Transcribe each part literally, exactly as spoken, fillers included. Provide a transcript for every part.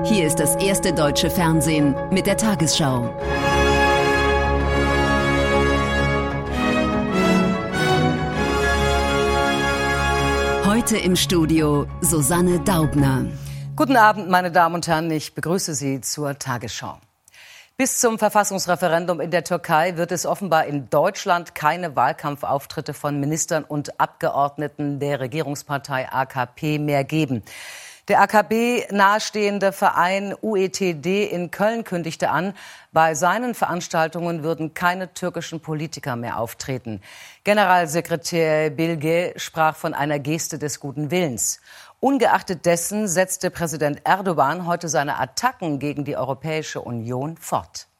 Hier ist das erste deutsche Fernsehen mit der Tagesschau. Heute im Studio Susanne Daubner. Guten Abend, meine Damen und Herren, ich begrüße Sie zur Tagesschau. Bis zum Verfassungsreferendum in der Türkei wird es offenbar in Deutschland keine Wahlkampfauftritte von Ministern und Abgeordneten der Regierungspartei A K P mehr geben. Der A K P nahestehende Verein U E T D in Köln kündigte an, bei seinen Veranstaltungen würden keine türkischen Politiker mehr auftreten. Generalsekretär Bilge sprach von einer Geste des guten Willens. Ungeachtet dessen setzte Präsident Erdogan heute seine Attacken gegen die Europäische Union fort.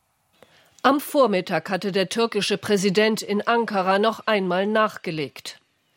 Am Vormittag hatte der türkische Präsident in Ankara noch einmal nachgelegt.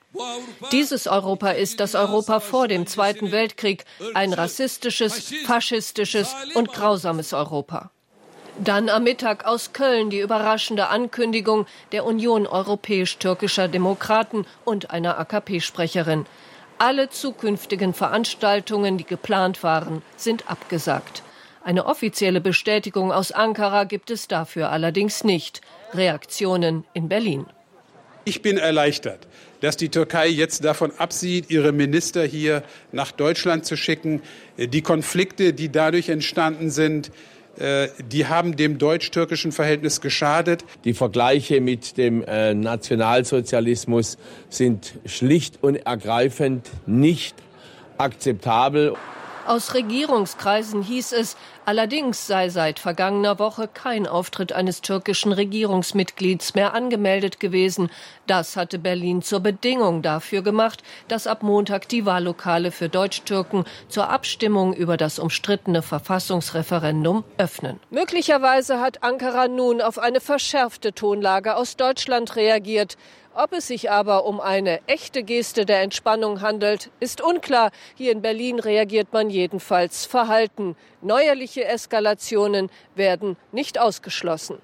Dieses Europa ist das Europa vor dem Zweiten Weltkrieg, ein rassistisches, faschistisches und grausames Europa. Dann am Mittag aus Köln die überraschende Ankündigung der Union europäisch-türkischer Demokraten und einer A K P-Sprecherin. Alle zukünftigen Veranstaltungen, die geplant waren, sind abgesagt. Eine offizielle Bestätigung aus Ankara gibt es dafür allerdings nicht. Reaktionen in Berlin. Ich bin erleichtert, dass die Türkei jetzt davon absieht, ihre Minister hier nach Deutschland zu schicken. Die Konflikte, die dadurch entstanden sind, die haben dem deutsch-türkischen Verhältnis geschadet. Die Vergleiche mit dem äh, Nationalsozialismus sind schlicht und ergreifend nicht akzeptabel. Aus Regierungskreisen hieß es, allerdings sei seit vergangener Woche kein Auftritt eines türkischen Regierungsmitglieds mehr angemeldet gewesen. Das hatte Berlin zur Bedingung dafür gemacht, dass ab Montag die Wahllokale für Deutsch-Türken zur Abstimmung über das umstrittene Verfassungsreferendum öffnen. Möglicherweise hat Ankara nun auf eine verschärfte Tonlage aus Deutschland reagiert. Ob es sich aber um eine echte Geste der Entspannung handelt, ist unklar. Hier in Berlin reagiert man jedenfalls verhalten. Neuerliche Eskalationen werden nicht ausgeschlossen.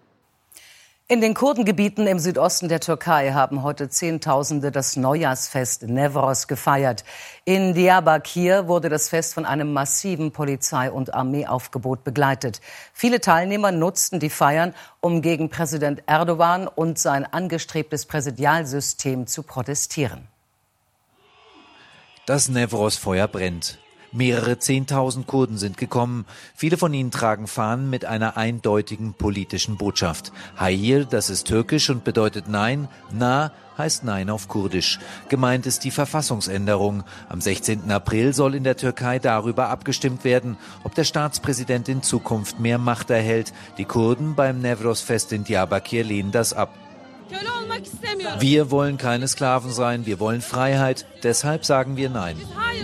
In den Kurdengebieten im Südosten der Türkei haben heute Zehntausende das Neujahrsfest Newroz gefeiert. In Diyarbakir wurde das Fest von einem massiven Polizei- und Armeeaufgebot begleitet. Viele Teilnehmer nutzten die Feiern, um gegen Präsident Erdogan und sein angestrebtes Präsidialsystem zu protestieren. Das Newroz-Feuer brennt. Mehrere Zehntausend Kurden sind gekommen. Viele von ihnen tragen Fahnen mit einer eindeutigen politischen Botschaft. Hayır, das ist türkisch und bedeutet Nein. Na heißt Nein auf Kurdisch. Gemeint ist die Verfassungsänderung. Am sechzehnten April soll in der Türkei darüber abgestimmt werden, ob der Staatspräsident in Zukunft mehr Macht erhält. Die Kurden beim Newroz-Fest in Diyarbakir lehnen das ab. Wir wollen keine Sklaven sein, wir wollen Freiheit, deshalb sagen wir Nein.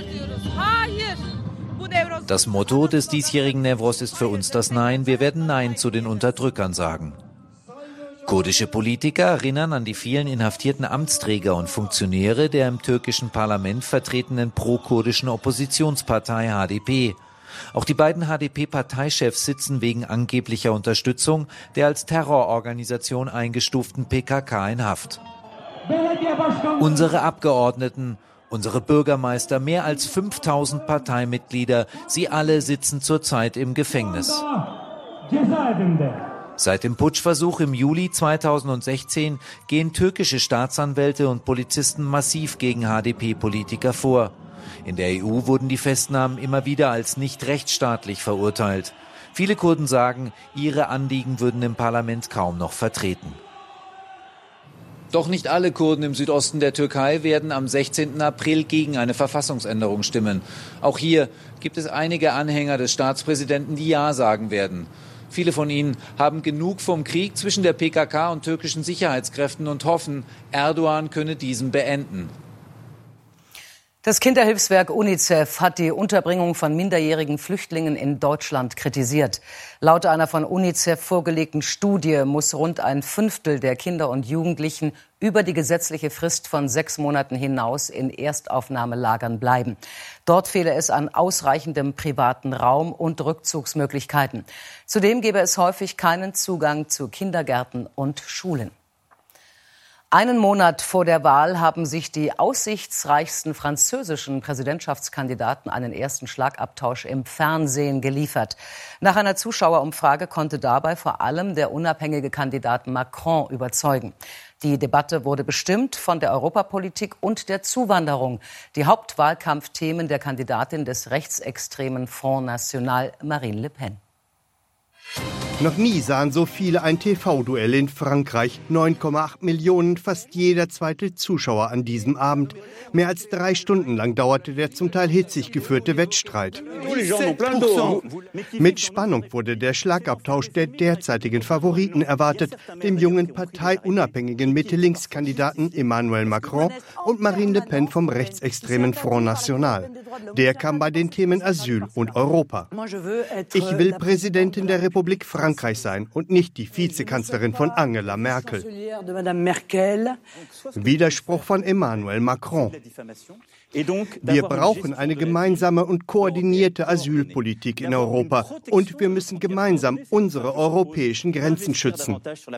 Das Motto des diesjährigen Newroz ist für uns das Nein, wir werden Nein zu den Unterdrückern sagen. Kurdische Politiker erinnern an die vielen inhaftierten Amtsträger und Funktionäre der im türkischen Parlament vertretenen pro-kurdischen Oppositionspartei H D P. Auch die beiden H D P-Parteichefs sitzen wegen angeblicher Unterstützung der als Terrororganisation eingestuften P K K in Haft. Unsere Abgeordneten, unsere Bürgermeister, mehr als fünftausend Parteimitglieder, sie alle sitzen zurzeit im Gefängnis. Seit dem Putschversuch im Juli zweitausendsechzehn gehen türkische Staatsanwälte und Polizisten massiv gegen H D P-Politiker vor. In der E U wurden die Festnahmen immer wieder als nicht rechtsstaatlich verurteilt. Viele Kurden sagen, ihre Anliegen würden im Parlament kaum noch vertreten. Doch nicht alle Kurden im Südosten der Türkei werden am sechzehnten April gegen eine Verfassungsänderung stimmen. Auch hier gibt es einige Anhänger des Staatspräsidenten, die Ja sagen werden. Viele von ihnen haben genug vom Krieg zwischen der P K K und türkischen Sicherheitskräften und hoffen, Erdogan könne diesen beenden. Das Kinderhilfswerk UNICEF hat die Unterbringung von minderjährigen Flüchtlingen in Deutschland kritisiert. Laut einer von UNICEF vorgelegten Studie muss rund ein Fünftel der Kinder und Jugendlichen über die gesetzliche Frist von sechs Monaten hinaus in Erstaufnahmelagern bleiben. Dort fehle es an ausreichendem privaten Raum und Rückzugsmöglichkeiten. Zudem gebe es häufig keinen Zugang zu Kindergärten und Schulen. Einen Monat vor der Wahl haben sich die aussichtsreichsten französischen Präsidentschaftskandidaten einen ersten Schlagabtausch im Fernsehen geliefert. Nach einer Zuschauerumfrage konnte dabei vor allem der unabhängige Kandidat Macron überzeugen. Die Debatte wurde bestimmt von der Europapolitik und der Zuwanderung, die Hauptwahlkampfthemen der Kandidatin des rechtsextremen Front National, Marine Le Pen. Noch nie sahen so viele ein T V-Duell in Frankreich. neun Komma acht Millionen, fast jeder zweite Zuschauer an diesem Abend. Mehr als drei Stunden lang dauerte der zum Teil hitzig geführte Wettstreit. Mit Spannung wurde der Schlagabtausch der derzeitigen Favoriten erwartet, dem jungen parteiunabhängigen Mitte-Links-Kandidaten Emmanuel Macron und Marine Le Pen vom rechtsextremen Front National. Der kam bei den Themen Asyl und Europa. Ich will Präsidentin der Republik Frankreich sein und nicht die Vizekanzlerin von Angela Merkel. Widerspruch von Emmanuel Macron. Wir brauchen eine gemeinsame und koordinierte Asylpolitik in Europa und wir müssen gemeinsam unsere europäischen Grenzen schützen.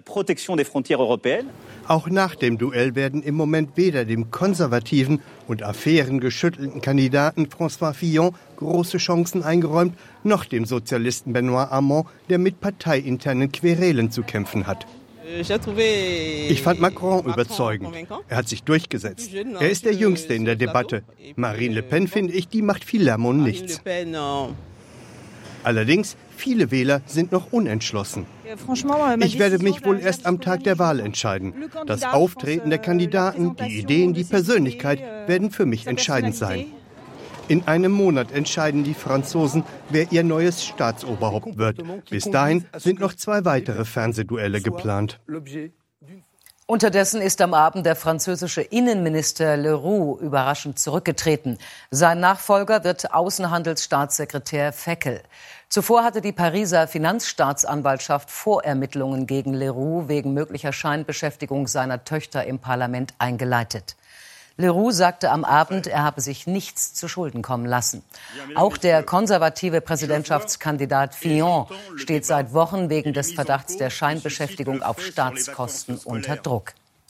Auch nach dem Duell werden im Moment weder dem konservativen und affärengeschüttelten Kandidaten François Fillon große Chancen eingeräumt, noch dem Sozialisten Benoît Hamon, der mit parteiinternen Querelen zu kämpfen hat. Ich fand Macron überzeugend. Er hat sich durchgesetzt. Er ist der Jüngste in der Debatte. Marine Le Pen, finde ich, die macht viel Lärm und nichts. Allerdings, viele Wähler sind noch unentschlossen. Ich werde mich wohl erst am Tag der Wahl entscheiden. Das Auftreten der Kandidaten, die Ideen, die Persönlichkeit werden für mich entscheidend sein. In einem Monat entscheiden die Franzosen, wer ihr neues Staatsoberhaupt wird. Bis dahin sind noch zwei weitere Fernsehduelle geplant. Unterdessen ist am Abend der französische Innenminister Leroux überraschend zurückgetreten. Sein Nachfolger wird Außenhandelsstaatssekretär Feckel. Zuvor hatte die Pariser Finanzstaatsanwaltschaft Vorermittlungen gegen Leroux wegen möglicher Scheinbeschäftigung seiner Töchter im Parlament eingeleitet. Leroux sagte am Abend, er habe sich nichts zu Schulden kommen lassen. Auch der konservative Präsidentschaftskandidat Fillon steht seit Wochen wegen des Verdachts der Scheinbeschäftigung auf Staatskosten unter Druck.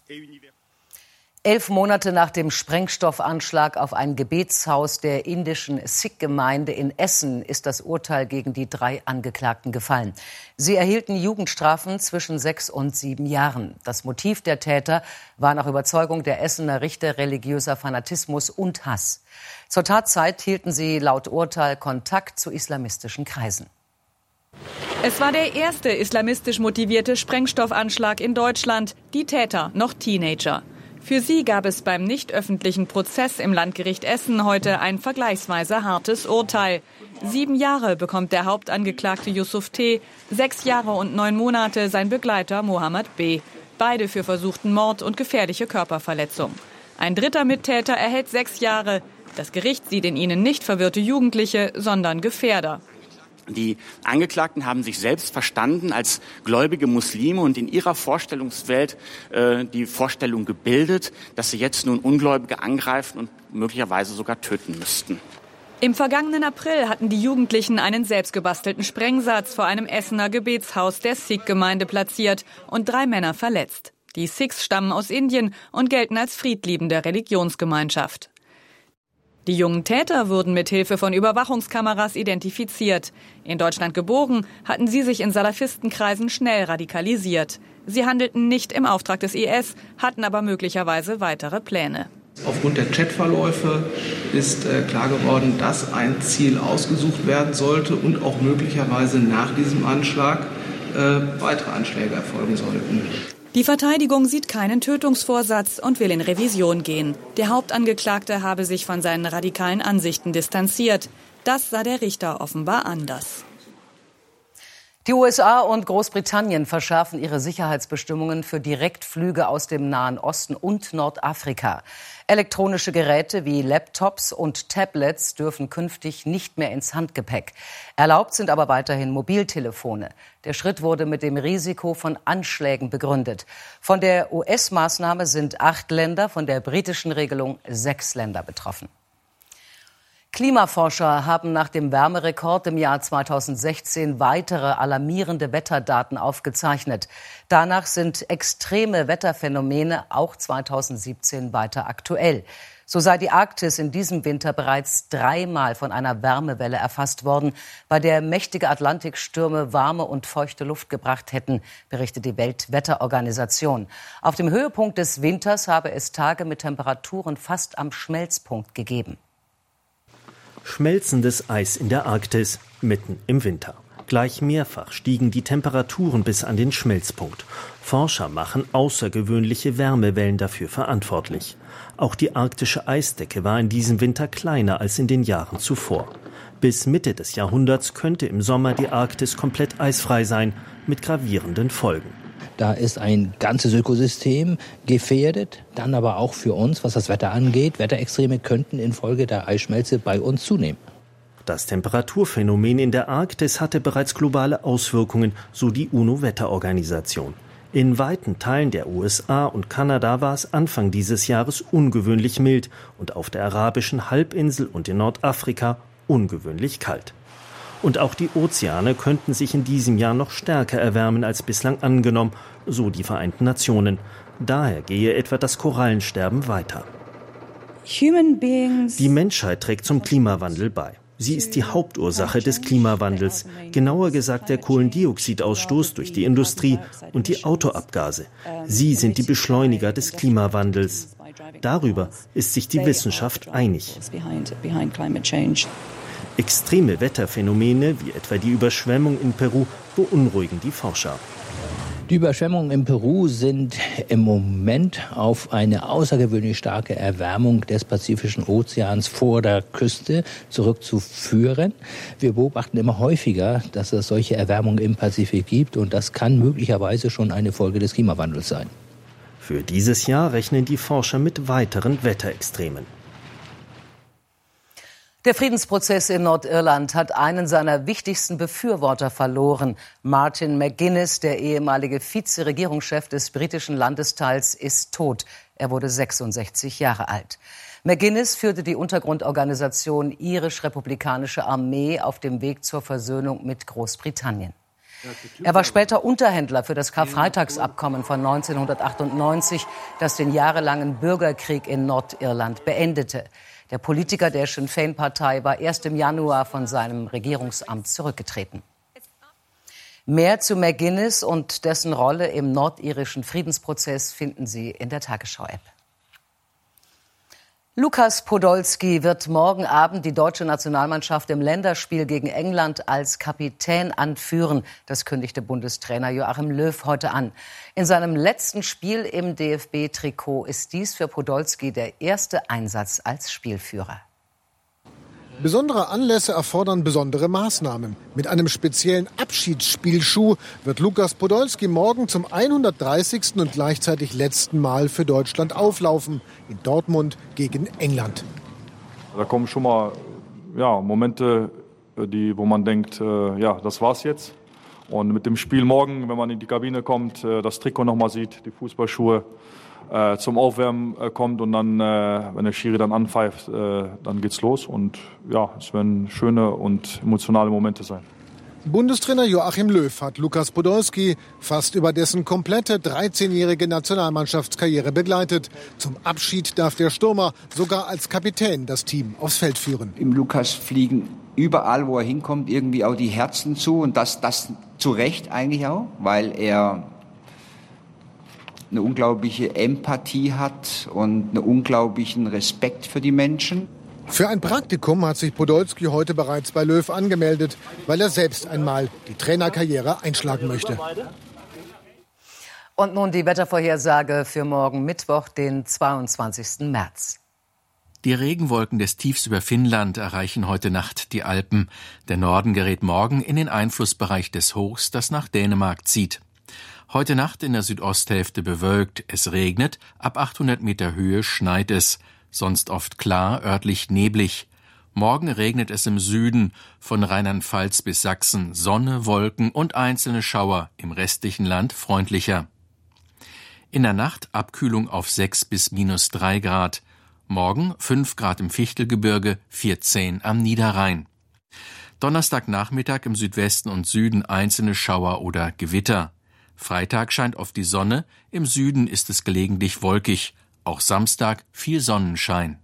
Elf Monate nach dem Sprengstoffanschlag auf ein Gebetshaus der indischen Sikh-Gemeinde in Essen ist das Urteil gegen die drei Angeklagten gefallen. Sie erhielten Jugendstrafen zwischen sechs und sieben Jahren. Das Motiv der Täter war nach Überzeugung der Essener Richter religiöser Fanatismus und Hass. Zur Tatzeit hielten sie laut Urteil Kontakt zu islamistischen Kreisen. Es war der erste islamistisch motivierte Sprengstoffanschlag in Deutschland. Die Täter noch Teenager. Für sie gab es beim nicht öffentlichen Prozess im Landgericht Essen heute ein vergleichsweise hartes Urteil. Sieben Jahre bekommt der Hauptangeklagte Yusuf T., sechs Jahre und neun Monate sein Begleiter Mohammed B. Beide für versuchten Mord und gefährliche Körperverletzung. Ein dritter Mittäter erhält sechs Jahre. Das Gericht sieht in ihnen nicht verwirrte Jugendliche, sondern Gefährder. Die Angeklagten haben sich selbst verstanden als gläubige Muslime und in ihrer Vorstellungswelt äh, die Vorstellung gebildet, dass sie jetzt nun Ungläubige angreifen und möglicherweise sogar töten müssten. Im vergangenen April hatten die Jugendlichen einen selbstgebastelten Sprengsatz vor einem Essener Gebetshaus der Sikh-Gemeinde platziert und drei Männer verletzt. Die Sikhs stammen aus Indien und gelten als friedliebende Religionsgemeinschaft. Die jungen Täter wurden mit Hilfe von Überwachungskameras identifiziert. In Deutschland geboren, hatten sie sich in Salafistenkreisen schnell radikalisiert. Sie handelten nicht im Auftrag des I S, hatten aber möglicherweise weitere Pläne. Aufgrund der Chatverläufe ist äh, klar geworden, dass ein Ziel ausgesucht werden sollte und auch möglicherweise nach diesem Anschlag äh, weitere Anschläge erfolgen sollten. Die Verteidigung sieht keinen Tötungsvorsatz und will in Revision gehen. Der Hauptangeklagte habe sich von seinen radikalen Ansichten distanziert. Das sah der Richter offenbar anders. Die U S A und Großbritannien verschärfen ihre Sicherheitsbestimmungen für Direktflüge aus dem Nahen Osten und Nordafrika. Elektronische Geräte wie Laptops und Tablets dürfen künftig nicht mehr ins Handgepäck. Erlaubt sind aber weiterhin Mobiltelefone. Der Schritt wurde mit dem Risiko von Anschlägen begründet. Von der U S-Maßnahme sind acht Länder, von der britischen Regelung sechs Länder betroffen. Klimaforscher haben nach dem Wärmerekord im Jahr zweitausendsechzehn weitere alarmierende Wetterdaten aufgezeichnet. Danach sind extreme Wetterphänomene auch zweitausendsiebzehn weiter aktuell. So sei die Arktis in diesem Winter bereits dreimal von einer Wärmewelle erfasst worden, bei der mächtige Atlantikstürme warme und feuchte Luft gebracht hätten, berichtet die Weltwetterorganisation. Auf dem Höhepunkt des Winters habe es Tage mit Temperaturen fast am Schmelzpunkt gegeben. Schmelzendes Eis in der Arktis, mitten im Winter. Gleich mehrfach stiegen die Temperaturen bis an den Schmelzpunkt. Forscher machen außergewöhnliche Wärmewellen dafür verantwortlich. Auch die arktische Eisdecke war in diesem Winter kleiner als in den Jahren zuvor. Bis Mitte des Jahrhunderts könnte im Sommer die Arktis komplett eisfrei sein, mit gravierenden Folgen. Da ist ein ganzes Ökosystem gefährdet, dann aber auch für uns, was das Wetter angeht. Wetterextreme könnten infolge der Eisschmelze bei uns zunehmen. Das Temperaturphänomen in der Arktis hatte bereits globale Auswirkungen, so die UNO-Wetterorganisation. In weiten Teilen der U S A und Kanada war es Anfang dieses Jahres ungewöhnlich mild und auf der arabischen Halbinsel und in Nordafrika ungewöhnlich kalt. Und auch die Ozeane könnten sich in diesem Jahr noch stärker erwärmen als bislang angenommen, so die Vereinten Nationen. Daher gehe etwa das Korallensterben weiter. Die Menschheit trägt zum Klimawandel bei. Sie ist die Hauptursache des Klimawandels, genauer gesagt der Kohlendioxidausstoß durch die Industrie und die Autoabgase. Sie sind die Beschleuniger des Klimawandels. Darüber ist sich die Wissenschaft einig. Extreme Wetterphänomene, wie etwa die Überschwemmung in Peru, beunruhigen die Forscher. Die Überschwemmungen in Peru sind im Moment auf eine außergewöhnlich starke Erwärmung des Pazifischen Ozeans vor der Küste zurückzuführen. Wir beobachten immer häufiger, dass es solche Erwärmungen im Pazifik gibt, und das kann möglicherweise schon eine Folge des Klimawandels sein. Für dieses Jahr rechnen die Forscher mit weiteren Wetterextremen. Der Friedensprozess in Nordirland hat einen seiner wichtigsten Befürworter verloren. Martin McGuinness, der ehemalige Vize-Regierungschef des britischen Landesteils, ist tot. Er wurde sechsundsechzig Jahre alt. McGuinness führte die Untergrundorganisation Irisch-Republikanische Armee auf dem Weg zur Versöhnung mit Großbritannien. Er war später Unterhändler für das Karfreitagsabkommen von neunzehnhundertachtundneunzig, das den jahrelangen Bürgerkrieg in Nordirland beendete. Der Politiker der Sinn Féin-Partei war erst im Januar von seinem Regierungsamt zurückgetreten. Mehr zu McGuinness und dessen Rolle im nordirischen Friedensprozess finden Sie in der Tagesschau-App. Lukas Podolski wird morgen Abend die deutsche Nationalmannschaft im Länderspiel gegen England als Kapitän anführen. Das kündigte Bundestrainer Joachim Löw heute an. In seinem letzten Spiel im D F B-Trikot ist dies für Podolski der erste Einsatz als Spielführer. Besondere Anlässe erfordern besondere Maßnahmen. Mit einem speziellen Abschiedsspielschuh wird Lukas Podolski morgen zum hundertdreißigsten und gleichzeitig letzten Mal für Deutschland auflaufen. In Dortmund gegen England. Da kommen schon mal ja, Momente, die, wo man denkt, äh, ja, das war's jetzt. Und mit dem Spiel morgen, wenn man in die Kabine kommt, äh, das Trikot nochmal sieht, die Fußballschuhe, Äh, zum Aufwärmen äh, kommt und dann, äh, wenn der Schiri dann anpfeift, äh, dann geht's los. Und ja, es werden schöne und emotionale Momente sein. Bundestrainer Joachim Löw hat Lukas Podolski fast über dessen komplette dreizehnjährige Nationalmannschaftskarriere begleitet. Zum Abschied darf der Stürmer sogar als Kapitän das Team aufs Feld führen. Im Lukas fliegen überall, wo er hinkommt, irgendwie auch die Herzen zu. Und das, das zu Recht eigentlich auch, weil er eine unglaubliche Empathie hat und einen unglaublichen Respekt für die Menschen. Für ein Praktikum hat sich Podolski heute bereits bei Löw angemeldet, weil er selbst einmal die Trainerkarriere einschlagen möchte. Und nun die Wettervorhersage für morgen Mittwoch, den zweiundzwanzigsten März. Die Regenwolken des Tiefs über Finnland erreichen heute Nacht die Alpen. Der Norden gerät morgen in den Einflussbereich des Hochs, das nach Dänemark zieht. Heute Nacht in der Südosthälfte bewölkt, es regnet, ab achthundert Meter Höhe schneit es, sonst oft klar, örtlich neblig. Morgen regnet es im Süden, von Rheinland-Pfalz bis Sachsen, Sonne, Wolken und einzelne Schauer, im restlichen Land freundlicher. In der Nacht Abkühlung auf sechs bis minus drei Grad. Morgen fünf Grad im Fichtelgebirge, vierzehn am Niederrhein. Donnerstagnachmittag im Südwesten und Süden einzelne Schauer oder Gewitter. Freitag scheint oft die Sonne, im Süden ist es gelegentlich wolkig. Auch Samstag viel Sonnenschein.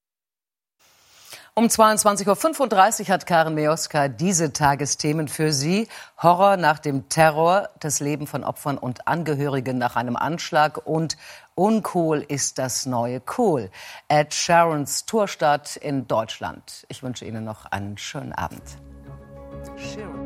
Um zweiundzwanzig Uhr fünfunddreißig hat Karen Mioska diese Tagesthemen für Sie. Horror nach dem Terror, das Leben von Opfern und Angehörigen nach einem Anschlag und uncool ist das neue Cool. Ed Sheerans Tourstart in Deutschland. Ich wünsche Ihnen noch einen schönen Abend. Sheeran.